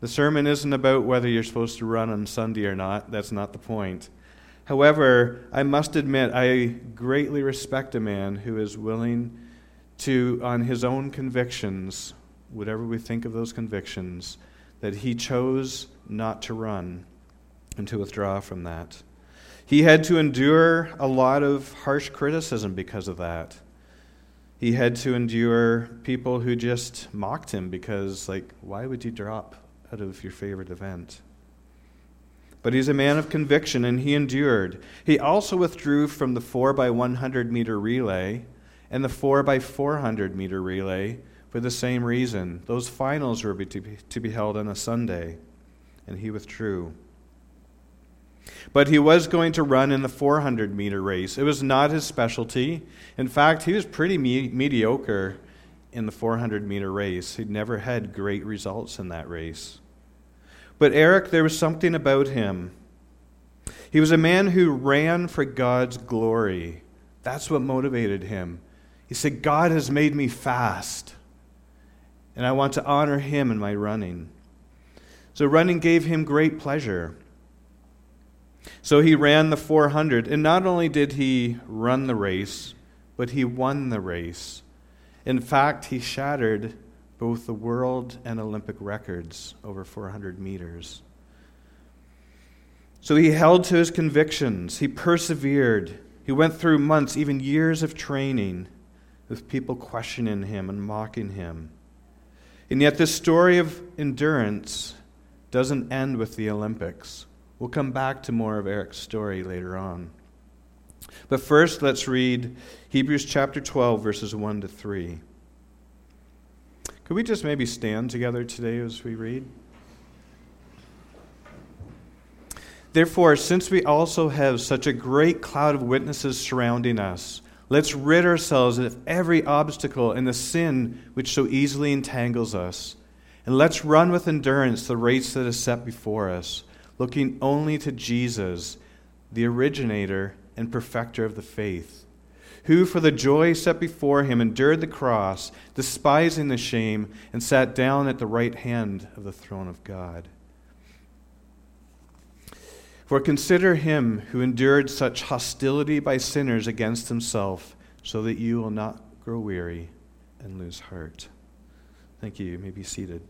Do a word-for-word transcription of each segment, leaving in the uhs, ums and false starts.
The sermon isn't about whether you're supposed to run on Sunday or not. That's not the point. However, I must admit, I greatly respect a man who is willing to, on his own convictions, whatever we think of those convictions, that he chose not to run and to withdraw from that. He had to endure a lot of harsh criticism because of that. He had to endure people who just mocked him because, like, why would you drop out of your favorite event? But he's a man of conviction, and he endured. He also withdrew from the four by one hundred meter relay and the four by four hundred meter relay for the same reason. Those finals were to be, to be held on a Sunday, and he withdrew. But he was going to run in the four hundred meter race. It was not his specialty. In fact, he was pretty me- mediocre in the four hundred meter race. He'd never had great results in that race. But Eric, there was something about him. He was a man who ran for God's glory. That's what motivated him. He said, God has made me fast, and I want to honor him in my running. So running gave him great pleasure. So he ran the four hundred, and not only did he run the race, but he won the race. In fact, he shattered both the world and Olympic records over four hundred meters. So he held to his convictions. He persevered. He went through months, even years of training, with people questioning him and mocking him. And yet this story of endurance doesn't end with the Olympics. We'll come back to more of Eric's story later on. But first, let's read Hebrews chapter twelve, verses one to three. Could we just maybe stand together today as we read? Therefore, since we also have such a great cloud of witnesses surrounding us, let's rid ourselves of every obstacle and the sin which so easily entangles us. And let's run with endurance the race that is set before us, looking only to Jesus, the originator and perfecter of the faith, who for the joy set before him endured the cross, despising the shame, and sat down at the right hand of the throne of God. For consider him who endured such hostility by sinners against himself, so that you will not grow weary and lose heart. Thank you. You may be seated.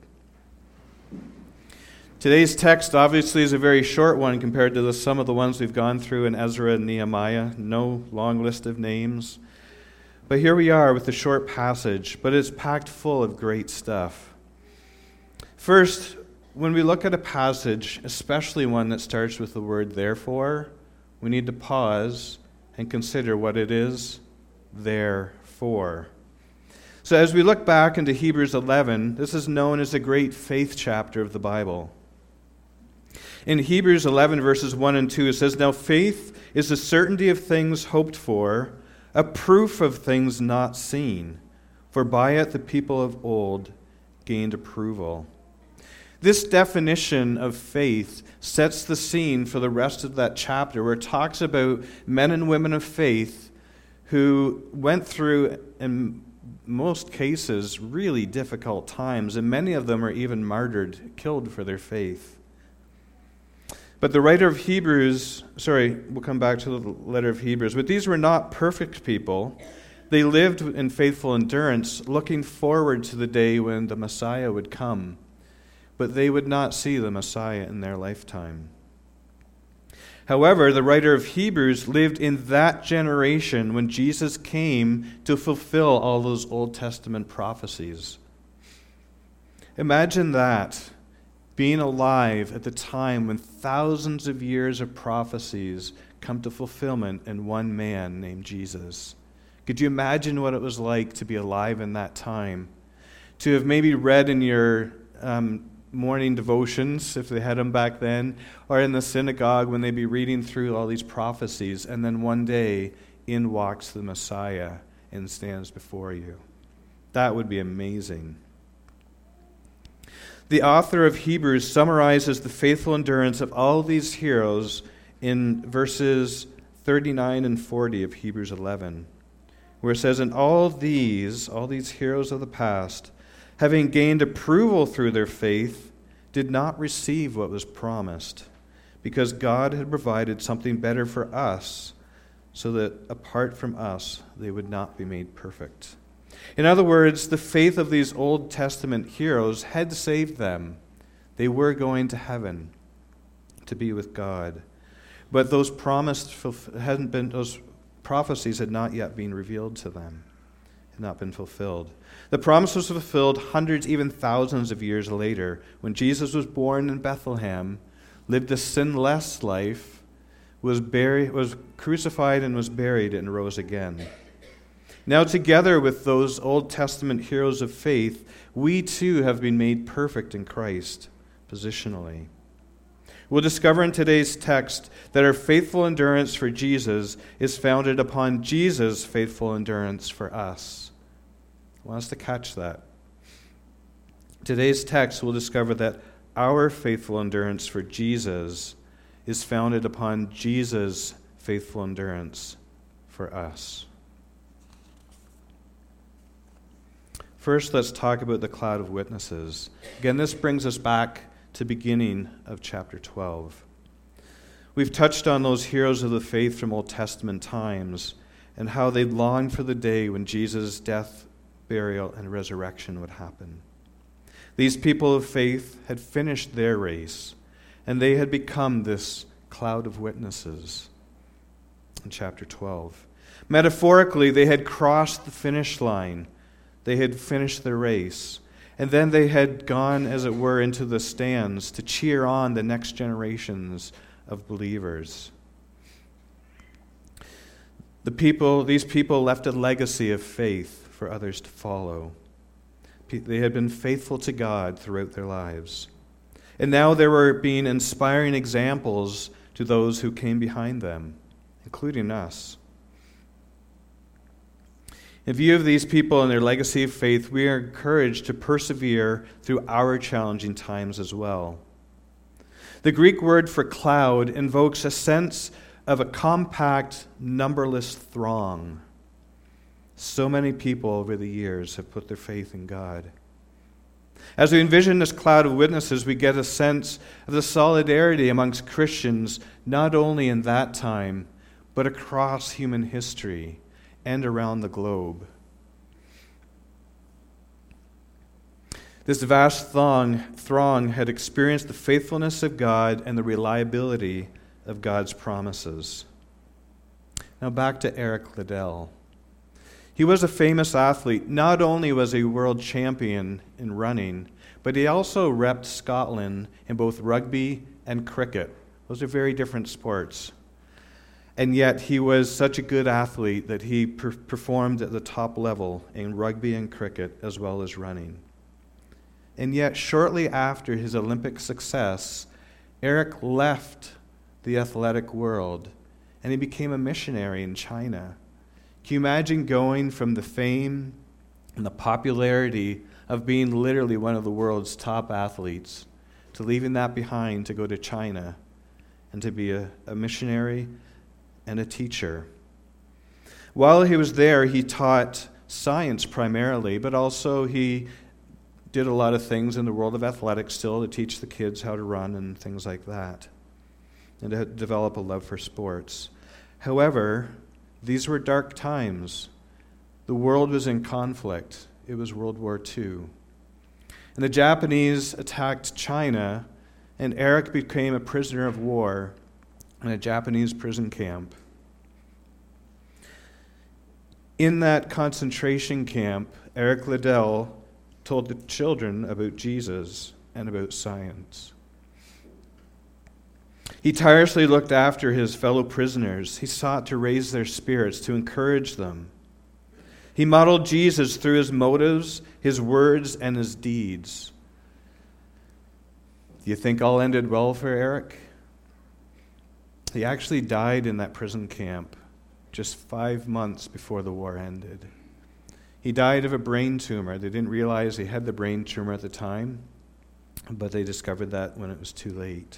Today's text obviously is a very short one compared to the, some of the ones we've gone through in Ezra and Nehemiah. No long list of names. But here we are with a short passage, but it's packed full of great stuff. First, when we look at a passage, especially one that starts with the word therefore, we need to pause and consider what it is there for. So as we look back into Hebrews eleven, this is known as the great faith chapter of the Bible. In Hebrews eleven, verses one and two, it says, Now faith is the certainty of things hoped for, a proof of things not seen, for by it the people of old gained approval. This definition of faith sets the scene for the rest of that chapter, where it talks about men and women of faith who went through, in most cases, really difficult times, and many of them are even martyred, killed for their faith. But the writer of Hebrews, sorry, we'll come back to the letter of Hebrews, but these were not perfect people. They lived in faithful endurance, looking forward to the day when the Messiah would come. But they would not see the Messiah in their lifetime. However, the writer of Hebrews lived in that generation when Jesus came to fulfill all those Old Testament prophecies. Imagine that. Being alive at the time when thousands of years of prophecies come to fulfillment in one man named Jesus. Could you imagine what it was like to be alive in that time? To have maybe read in your um, morning devotions, if they had them back then, or in the synagogue when they'd be reading through all these prophecies, and then one day in walks the Messiah and stands before you. That would be amazing. The author of Hebrews summarizes the faithful endurance of all these heroes in verses thirty-nine and forty of Hebrews eleven, where it says, And all these, all these heroes of the past, having gained approval through their faith, did not receive what was promised, because God had provided something better for us, so that apart from us, they would not be made perfect. In other words, the faith of these Old Testament heroes had saved them. They were going to heaven to be with God. But those promised hadn't been those prophecies had not yet been revealed to them, had not been fulfilled. The promise was fulfilled hundreds, even thousands of years later, when Jesus was born in Bethlehem, lived a sinless life, was buried, was crucified and was buried and rose again. Now, together with those Old Testament heroes of faith, we too have been made perfect in Christ, positionally. We'll discover in today's text that our faithful endurance for Jesus is founded upon Jesus' faithful endurance for us. I want us to catch that. Today's text will discover that our faithful endurance for Jesus is founded upon Jesus' faithful endurance for us. First, let's talk about the cloud of witnesses. Again, this brings us back to the beginning of chapter twelve. We've touched on those heroes of the faith from Old Testament times and how they longed for the day when Jesus' death, burial, and resurrection would happen. These people of faith had finished their race, and they had become this cloud of witnesses in chapter twelve. Metaphorically, they had crossed the finish line. They had finished their race. And then they had gone, as it were, into the stands to cheer on the next generations of believers. The people, these people left a legacy of faith for others to follow. They had been faithful to God throughout their lives. And now they were being inspiring examples to those who came behind them, including us. In view of these people and their legacy of faith, we are encouraged to persevere through our challenging times as well. The Greek word for cloud invokes a sense of a compact, numberless throng. So many people over the years have put their faith in God. As we envision this cloud of witnesses, we get a sense of the solidarity amongst Christians, not only in that time, but across human history and around the globe. This vast throng, throng had experienced the faithfulness of God and the reliability of God's promises. Now back to Eric Liddell. He was a famous athlete. Not only was he world champion in running, but he also repped Scotland in both rugby and cricket. Those are very different sports. And yet he was such a good athlete that he per- performed at the top level in rugby and cricket as well as running. And yet shortly after his Olympic success, Eric left the athletic world and he became a missionary in China. Can you imagine going from the fame and the popularity of being literally one of the world's top athletes to leaving that behind to go to China and to be a, a missionary and a teacher? While he was there, he taught science primarily, but also he did a lot of things in the world of athletics still to teach the kids how to run and things like that, and to develop a love for sports. However, these were dark times. The world was in conflict. It was World War Two. And the Japanese attacked China, and Eric became a prisoner of war in a Japanese prison camp. In that concentration camp, Eric Liddell told the children about Jesus and about science. He tirelessly looked after his fellow prisoners. He sought to raise their spirits, to encourage them. He modeled Jesus through his motives, his words, and his deeds. Do you think all ended well for Eric? He actually died in that prison camp just five months before the war ended. He died of a brain tumor. They didn't realize he had the brain tumor at the time, but they discovered that when it was too late.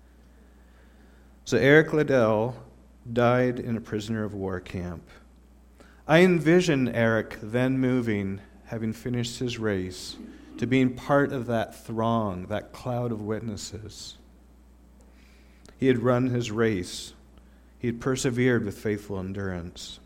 So Eric Liddell died in a prisoner of war camp. I envision Eric then moving, having finished his race, to being part of that throng, that cloud of witnesses. He had run his race. He had persevered with faithful endurance.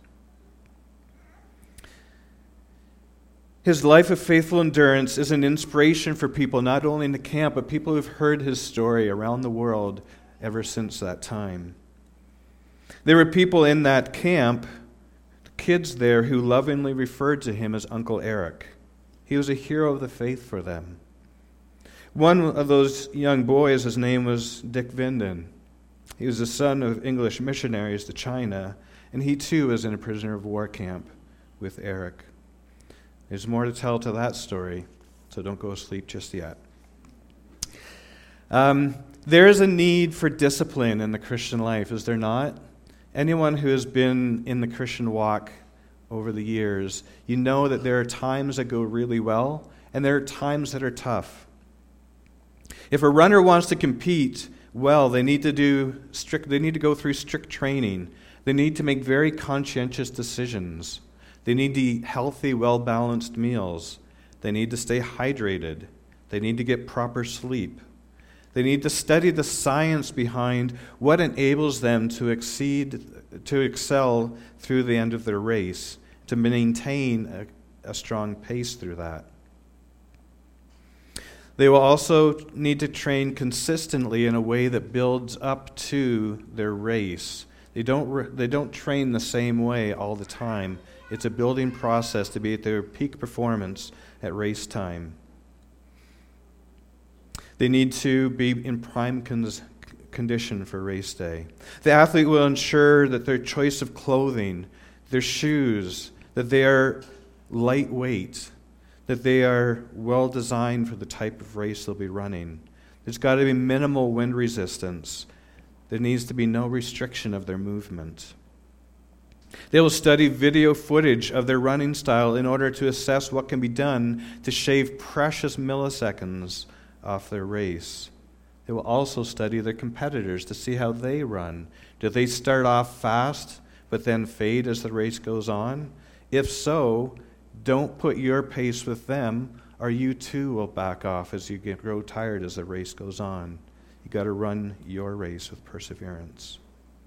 His life of faithful endurance is an inspiration for people not only in the camp, but people who've heard his story around the world ever since that time. There were people in that camp, kids there, who lovingly referred to him as Uncle Eric. He was a hero of the faith for them. One of those young boys, his name was Dick Vinden. He was the son of English missionaries to China, and he too was in a prisoner of war camp with Eric. There's more to tell to that story, so don't go to sleep just yet. Um, there is a need for discipline in the Christian life, is there not? Anyone who has been in the Christian walk over the years, you know that there are times that go really well, and there are times that are tough. If a runner wants to compete well, they need to do strict. They need to go through strict training. They need to make very conscientious decisions. They need to eat healthy, well-balanced meals. They need to stay hydrated. They need to get proper sleep. They need to study the science behind what enables them to exceed, to excel through the end of their race, to maintain a, a strong pace through that. They will also need to train consistently in a way that builds up to their race. They don't, they don't train the same way all the time. It's a building process to be at their peak performance at race time. They need to be in prime con- condition for race day. The athlete will ensure that their choice of clothing, their shoes, that they are lightweight, that they are well designed for the type of race they'll be running. There's got to be minimal wind resistance. There needs to be no restriction of their movement. They will study video footage of their running style in order to assess what can be done to shave precious milliseconds off their race. They will also study their competitors to see how they run. Do they start off fast but then fade as the race goes on? If so, don't put your pace with them, or you too will back off as you get grow tired as the race goes on. You got to run your race with perseverance.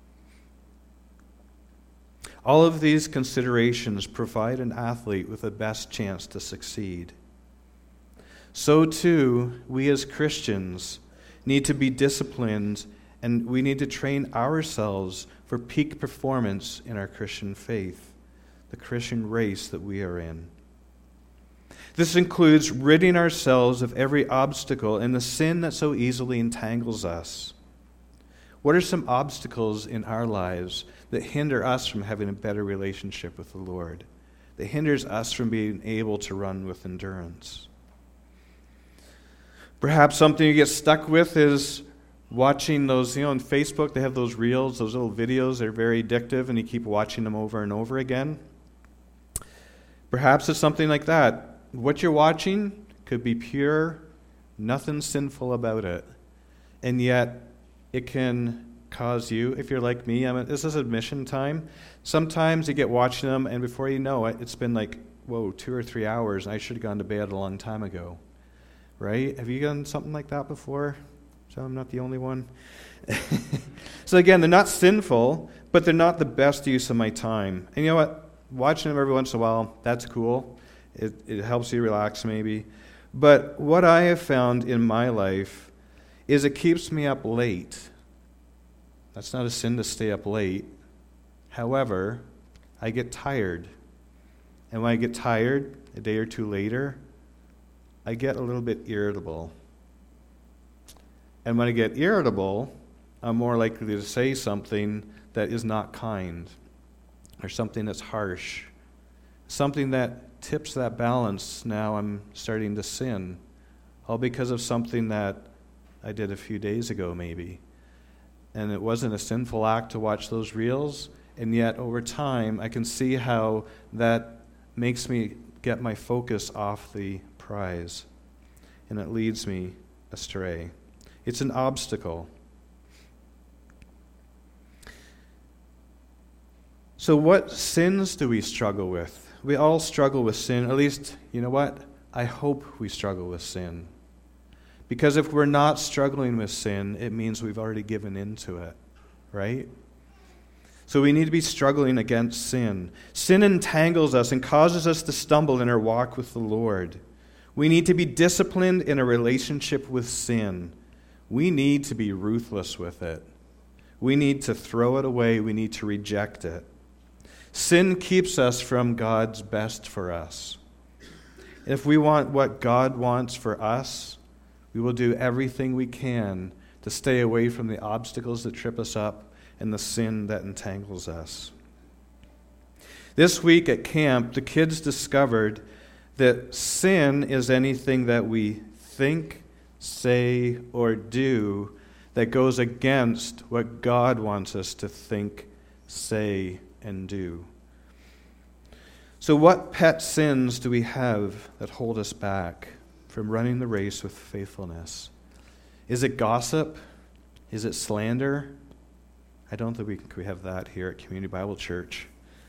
All of these considerations provide an athlete with the best chance to succeed. So too, we as Christians need to be disciplined, and we need to train ourselves for peak performance in our Christian faith, the Christian race that we are in. This includes ridding ourselves of every obstacle and the sin that so easily entangles us. What are some obstacles in our lives that hinder us from having a better relationship with the Lord, that hinders us from being able to run with endurance? Perhaps something you get stuck with is watching those, you know, on Facebook, they have those reels, those little videos. They're very addictive, and you keep watching them over and over again. Perhaps it's something like that. What you're watching could be pure, nothing sinful about it. And yet, it can cause you, if you're like me, I mean, this is admission time. Sometimes you get watching them, and before you know it, it's been like, whoa, two or three hours, and I should have gone to bed a long time ago. Right? Have you done something like that before? So I'm not the only one. So again, they're not sinful, but they're not the best use of my time. And you know what? Watching them every once in a while, that's cool. It, it helps you relax maybe. But what I have found in my life is it keeps me up late. That's not a sin to stay up late. However, I get tired. And when I get tired, a day or two later, I get a little bit irritable. And when I get irritable, I'm more likely to say something that is not kind, or something that's harsh, something that tips that balance. Now I'm starting to sin, all because of something that I did a few days ago maybe. And it wasn't a sinful act to watch those reels, and yet over time I can see how that makes me get my focus off the prize, and it leads me astray. It's an obstacle. So what sins do we struggle with? We all struggle with sin. At least, you know what? I hope we struggle with sin. Because if we're not struggling with sin, it means we've already given in to it, right? So we need to be struggling against sin. Sin entangles us and causes us to stumble in our walk with the Lord. We need to be disciplined in a relationship with sin. We need to be ruthless with it. We need to throw it away. We need to reject it. Sin keeps us from God's best for us. If we want what God wants for us, we will do everything we can to stay away from the obstacles that trip us up and the sin that entangles us. This week at camp, the kids discovered that sin is anything that we think, say, or do that goes against what God wants us to think, say, and do. So what pet sins do we have that hold us back from running the race with faithfulness? Is it gossip? Is it slander? I don't think we, can, we have that here at Community Bible Church.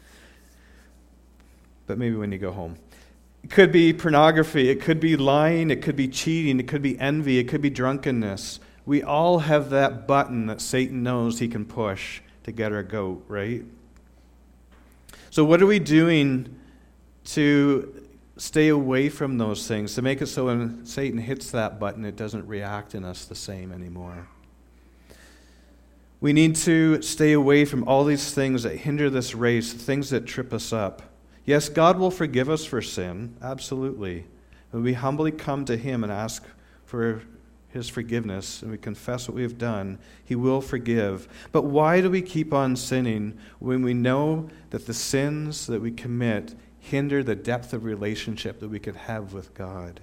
But maybe when you go home. It could be pornography. It could be lying. It could be cheating. It could be envy. It could be drunkenness. We all have that button that Satan knows he can push to get our goat, right? So what are we doing to stay away from those things, to make it so when Satan hits that button, it doesn't react in us the same anymore? We need to stay away from all these things that hinder this race, things that trip us up. Yes, God will forgive us for sin, absolutely. When we humbly come to Him and ask for His forgiveness and we confess what we have done, He will forgive. But why do we keep on sinning when we know that the sins that we commit hinder the depth of relationship that we could have with God?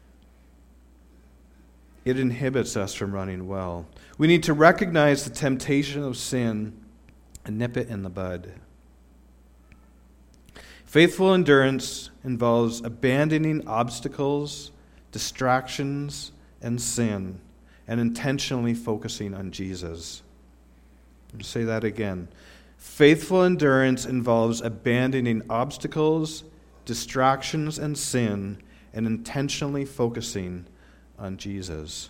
It inhibits us from running well. We need to recognize the temptation of sin and nip it in the bud. Faithful endurance involves abandoning obstacles, distractions, and sin, and intentionally focusing on Jesus. I'll say that again. Faithful endurance involves abandoning obstacles, distractions, and sin, and intentionally focusing on Jesus.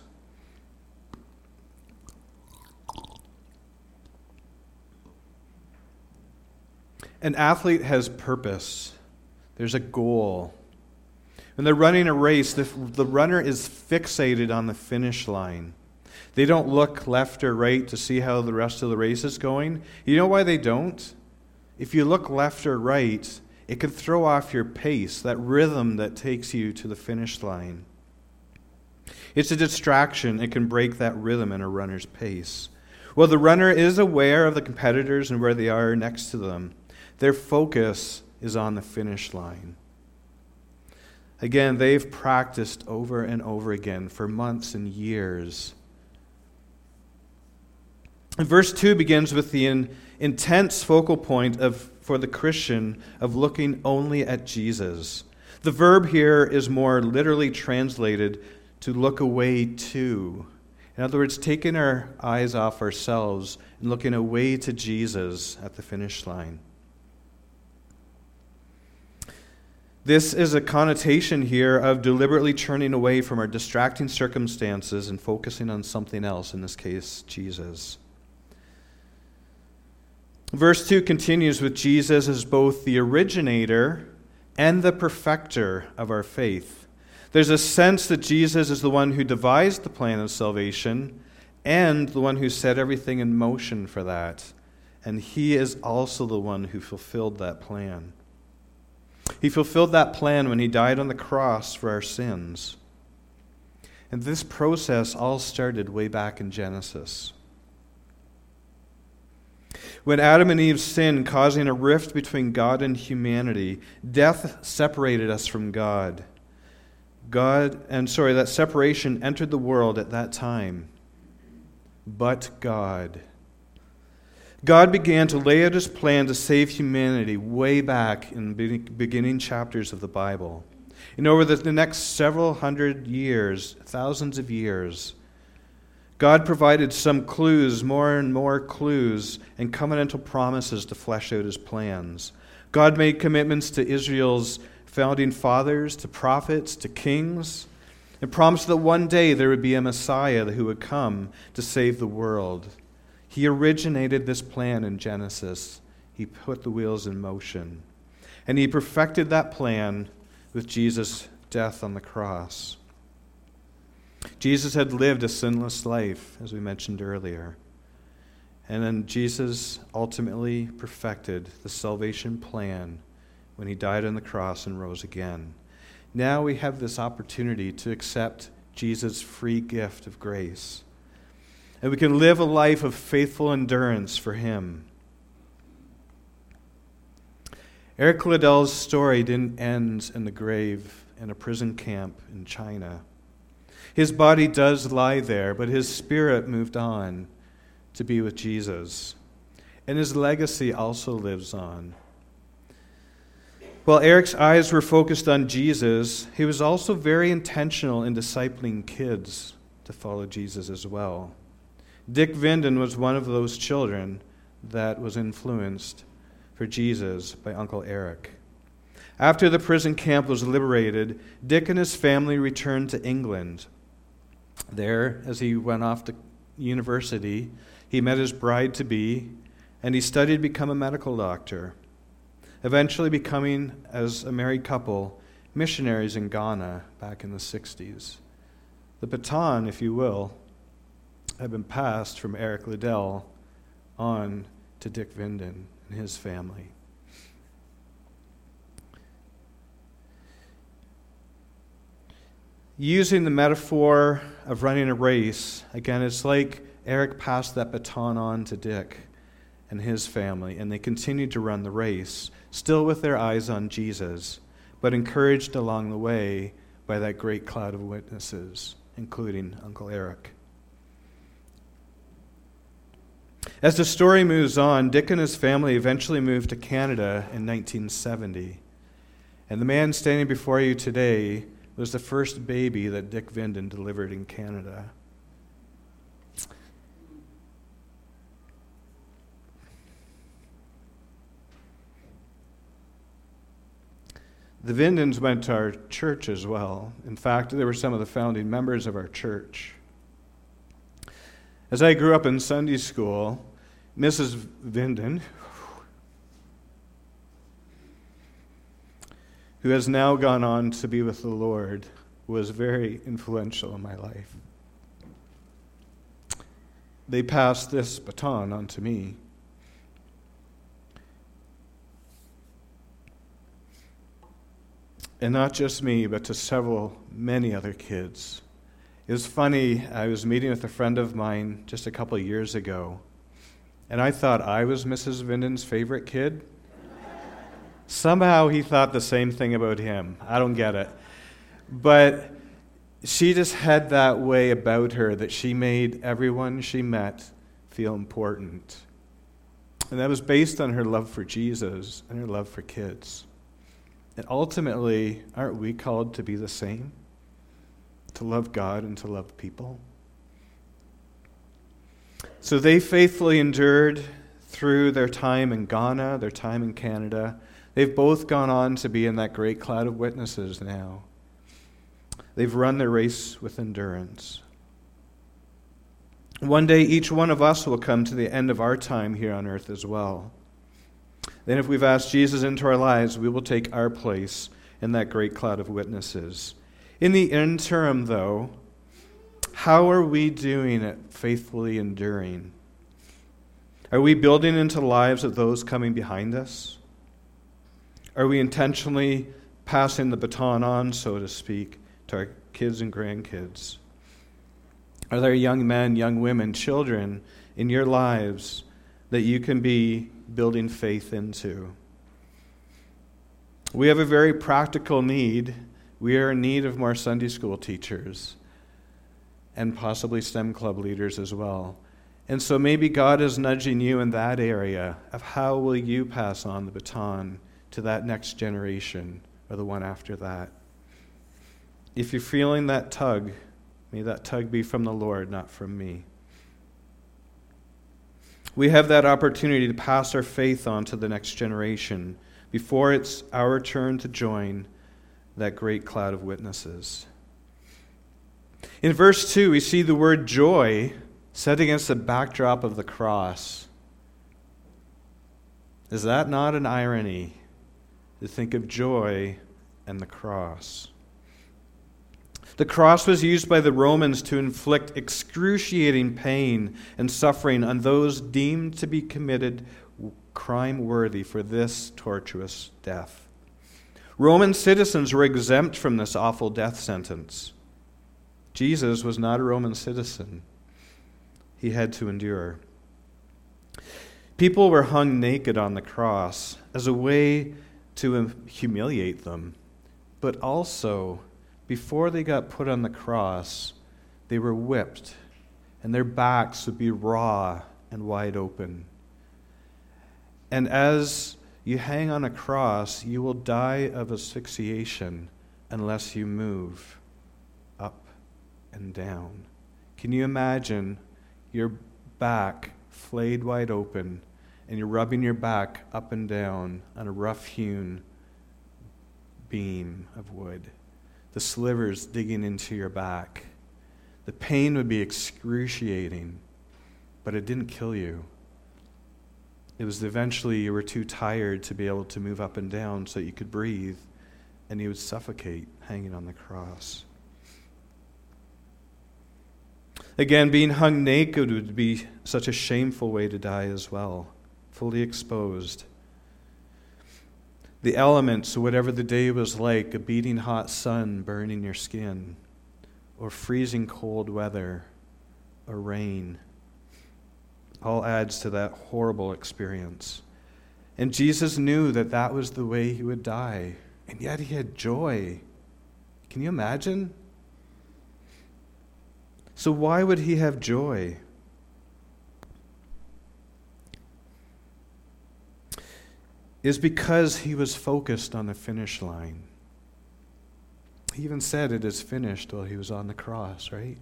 An athlete has purpose. There's a goal. When they're running a race, the, the runner is fixated on the finish line. They don't look left or right to see how the rest of the race is going. You know why they don't? If you look left or right, it can throw off your pace, that rhythm that takes you to the finish line. It's a distraction. It can break that rhythm in a runner's pace. Well, the runner is aware of the competitors and where they are next to them. Their focus is on the finish line. Again, they've practiced over and over again for months and years. And verse two begins with the in, intense focal point of for the Christian of looking only at Jesus. The verb here is more literally translated to look away to. In other words, taking our eyes off ourselves and looking away to Jesus at the finish line. This is a connotation here of deliberately turning away from our distracting circumstances and focusing on something else, in this case, Jesus. Verse two continues with Jesus as both the originator and the perfecter of our faith. There's a sense that Jesus is the one who devised the plan of salvation and the one who set everything in motion for that. And He is also the one who fulfilled that plan. He fulfilled that plan when He died on the cross for our sins. And this process all started way back in Genesis. When Adam and Eve sinned, causing a rift between God and humanity, death separated us from God. God, and sorry, that separation entered the world at that time. But God. God began to lay out His plan to save humanity way back in the beginning chapters of the Bible. And over the, the next several hundred years, thousands of years, God provided some clues, more and more clues, and covenantal promises to flesh out His plans. God made commitments to Israel's founding fathers to prophets to kings, and promised that one day there would be a Messiah who would come to save the world. He originated this plan in Genesis. He put the wheels in motion. And he perfected that plan with Jesus' death on the cross. Jesus had lived a sinless life, as we mentioned earlier. And then Jesus ultimately perfected the salvation plan when he died on the cross and rose again. Now we have this opportunity to accept Jesus' free gift of grace. And we can live a life of faithful endurance for him. Eric Liddell's story didn't end in the grave in a prison camp in China. His body does lie there, but his spirit moved on to be with Jesus. And his legacy also lives on. While Eric's eyes were focused on Jesus, he was also very intentional in discipling kids to follow Jesus as well. Dick Vinden was one of those children that was influenced for Jesus by Uncle Eric. After the prison camp was liberated, Dick and his family returned to England. There, as he went off to university, he met his bride-to-be, and he studied to become a medical doctor, eventually becoming, as a married couple, missionaries in Ghana back in the sixties. The baton, if you will, had been passed from Eric Liddell on to Dick Vinden and his family. Using the metaphor of running a race, again, it's like Eric passed that baton on to Dick and his family, and they continued to run the race, still with their eyes on Jesus, but encouraged along the way by that great cloud of witnesses, including Uncle Eric. As the story moves on, Dick and his family eventually moved to Canada in nineteen seventy. And the man standing before you today was the first baby that Dick Vinden delivered in Canada. The Vindens went to our church as well. In fact, they were some of the founding members of our church. As I grew up in Sunday school, Missus Vinden, who has now gone on to be with the Lord, was very influential in my life. They passed this baton on to me. And not just me, but to several, many other kids. It was funny, I was meeting with a friend of mine just a couple of years ago, and I thought I was Missus Vinden's favorite kid. Somehow he thought the same thing about him. I don't get it. But she just had that way about her that she made everyone she met feel important. And that was based on her love for Jesus and her love for kids. And ultimately, aren't we called to be the same? To love God and to love people? So they faithfully endured through their time in Ghana, their time in Canada. They've both gone on to be in that great cloud of witnesses now. They've run their race with endurance. One day, each one of us will come to the end of our time here on earth as well. Then if we've asked Jesus into our lives, we will take our place in that great cloud of witnesses. In the interim, though, how are we doing it faithfully enduring? Are we building into the lives of those coming behind us? Are we intentionally passing the baton on, so to speak, to our kids and grandkids? Are there young men, young women, children in your lives that you can be building faith into? We have a very practical need. We are in need of more Sunday school teachers and possibly STEM club leaders as well. And so maybe God is nudging you in that area of how will you pass on the baton to that next generation or the one after that. If you're feeling that tug, may that tug be from the Lord, not from me. We have that opportunity to pass our faith on to the next generation before it's our turn to join that great cloud of witnesses. In verse two, we see the word joy set against the backdrop of the cross. Is that not an irony to think of joy and the cross? The cross was used by the Romans to inflict excruciating pain and suffering on those deemed to be committed crime worthy for this tortuous death. Roman citizens were exempt from this awful death sentence. Jesus was not a Roman citizen. He had to endure. People were hung naked on the cross as a way to humiliate them, but also, before they got put on the cross, they were whipped, and their backs would be raw and wide open. And as you hang on a cross, you will die of asphyxiation unless you move up and down. Can you imagine your back flayed wide open, and you're rubbing your back up and down on a rough-hewn beam of wood? The slivers digging into your back. The pain would be excruciating, but it didn't kill you. It was eventually you were too tired to be able to move up and down so you could breathe, and you would suffocate hanging on the cross. Again, being hung naked would be such a shameful way to die as well, fully exposed. The elements, whatever the day was like, a beating hot sun burning your skin, or freezing cold weather, or rain, all adds to that horrible experience. And Jesus knew that that was the way he would die, and yet he had joy. Can you imagine? So why would he have joy? Is because he was focused on the finish line. He even said it is finished while he was on the cross, right?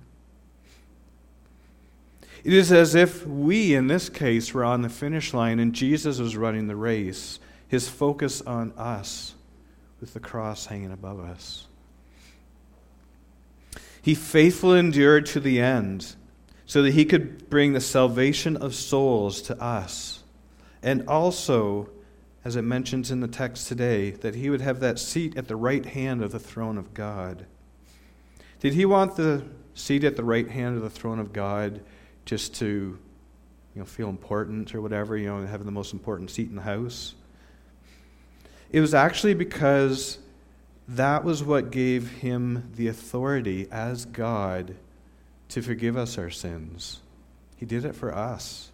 It is as if we, in this case, were on the finish line and Jesus was running the race, his focus on us with the cross hanging above us. He faithfully endured to the end so that he could bring the salvation of souls to us, and also, as it mentions in the text today, that he would have that seat at the right hand of the throne of God. Did he want the seat at the right hand of the throne of God just to, you know, feel important or whatever, you know, having the most important seat in the house? It was actually because that was what gave him the authority as God to forgive us our sins. He did it for us.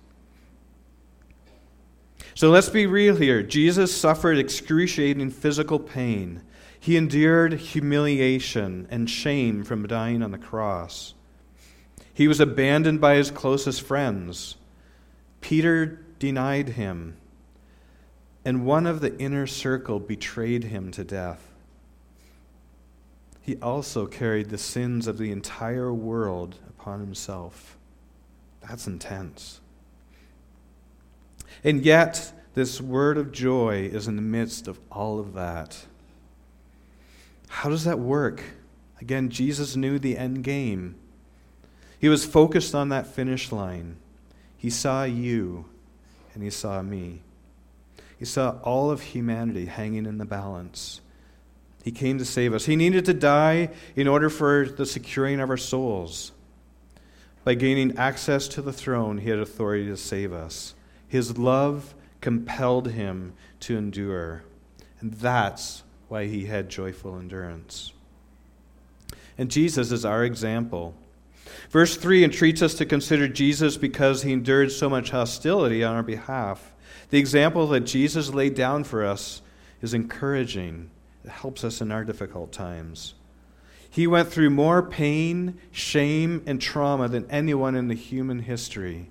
So let's be real here. Jesus suffered excruciating physical pain. He endured humiliation and shame from dying on the cross. He was abandoned by his closest friends. Peter denied him, and one of the inner circle betrayed him to death. He also carried the sins of the entire world upon himself. That's intense. And yet, this word of joy is in the midst of all of that. How does that work? Again, Jesus knew the end game. He was focused on that finish line. He saw you, and he saw me. He saw all of humanity hanging in the balance. He came to save us. He needed to die in order for the securing of our souls. By gaining access to the throne, he had authority to save us. His love compelled him to endure. And that's why he had joyful endurance. And Jesus is our example. Verse three entreats us to consider Jesus because he endured so much hostility on our behalf. The example that Jesus laid down for us is encouraging. It helps us in our difficult times. He went through more pain, shame, and trauma than anyone in the human history.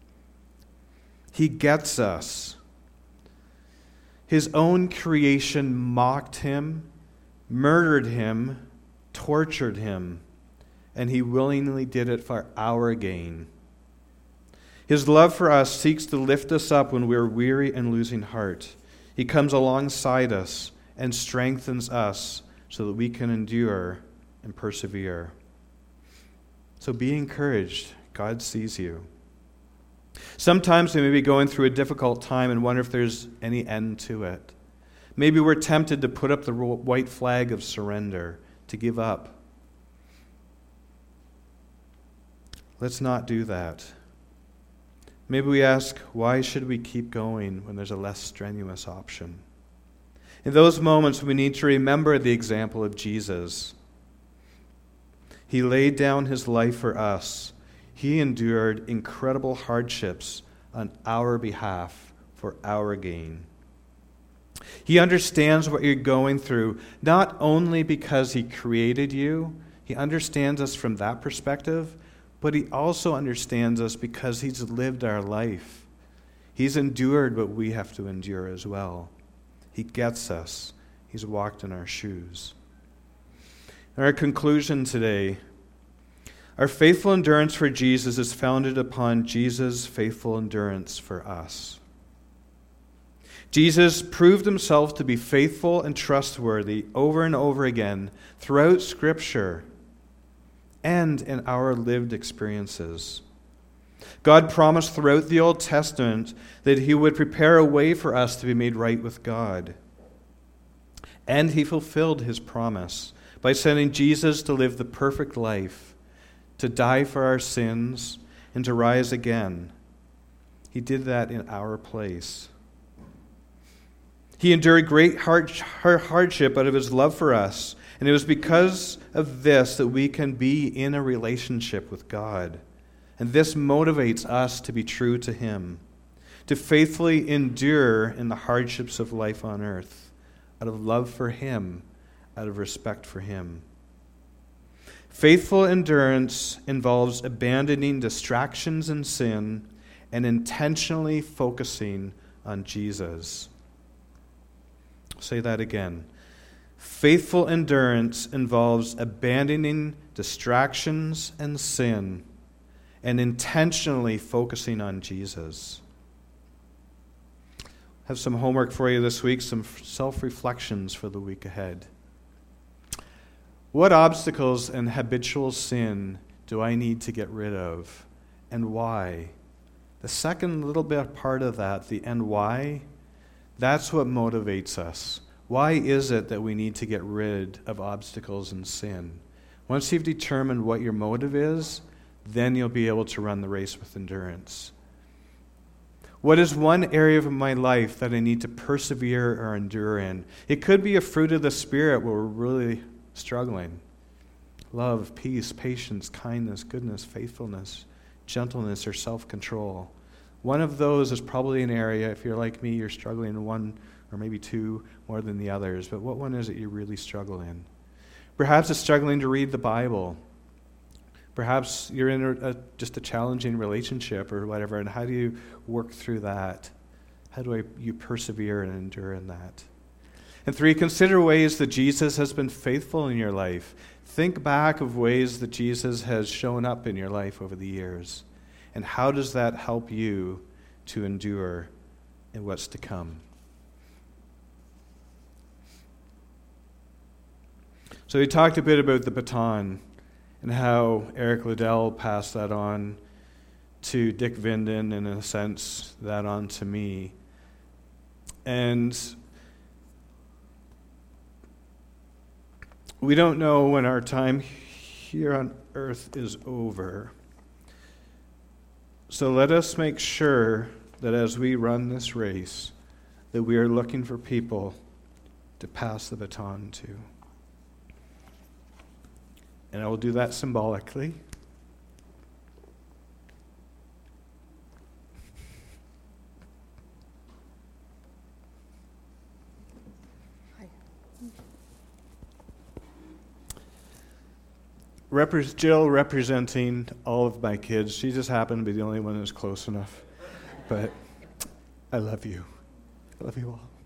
He gets us. His own creation mocked him, murdered him, tortured him, and he willingly did it for our gain. His love for us seeks to lift us up when we are weary and losing heart. He comes alongside us and strengthens us so that we can endure and persevere. So be encouraged. God sees you. Sometimes we may be going through a difficult time and wonder if there's any end to it. Maybe we're tempted to put up the white flag of surrender, to give up. Let's not do that. Maybe we ask, why should we keep going when there's a less strenuous option? In those moments, we need to remember the example of Jesus. He laid down his life for us. He endured incredible hardships on our behalf for our gain. He understands what you're going through, not only because he created you, he understands us from that perspective, but he also understands us because he's lived our life. He's endured what we have to endure as well. He gets us. He's walked in our shoes. In our conclusion today, our faithful endurance for Jesus is founded upon Jesus' faithful endurance for us. Jesus proved himself to be faithful and trustworthy over and over again throughout Scripture and in our lived experiences. God promised throughout the Old Testament that he would prepare a way for us to be made right with God. And he fulfilled his promise by sending Jesus to live the perfect life, to die for our sins, and to rise again. He did that in our place. He endured great hardship out of his love for us, and it was because of this that we can be in a relationship with God. And this motivates us to be true to him, to faithfully endure in the hardships of life on earth, out of love for him, out of respect for him. Faithful endurance involves abandoning distractions and sin and intentionally focusing on Jesus. I'll say that again. Faithful endurance involves abandoning distractions and sin and intentionally focusing on Jesus. I have some homework for you this week, some self-reflections for the week ahead. What obstacles and habitual sin do I need to get rid of, and why? The second little bit part of that, the and why, that's what motivates us. Why is it that we need to get rid of obstacles and sin? Once you've determined what your motive is, then you'll be able to run the race with endurance. What is one area of my life that I need to persevere or endure in? It could be a fruit of the Spirit where we're really struggling. Love, peace, patience, kindness, goodness, faithfulness, gentleness, or self-control. One of those is probably an area, if you're like me, you're struggling in one or maybe two more than the others. But what one is it you really struggle in? Perhaps it's struggling to read the Bible. Perhaps you're in a, a, just a challenging relationship or whatever, and how do you work through that? How do I, you persevere and endure in that? And three, consider ways that Jesus has been faithful in your life. Think back of ways that Jesus has shown up in your life over the years. And how does that help you to endure in what's to come? So we talked a bit about the baton and how Eric Liddell passed that on to Dick Vinden, and in a sense, that on to me. And we don't know when our time here on earth is over. So let us make sure that as we run this race, that we are looking for people to pass the baton to. And I will do that symbolically. Hi. Repre- Jill representing all of my kids. She just happened to be the only one who's close enough. But I love you. I love you all.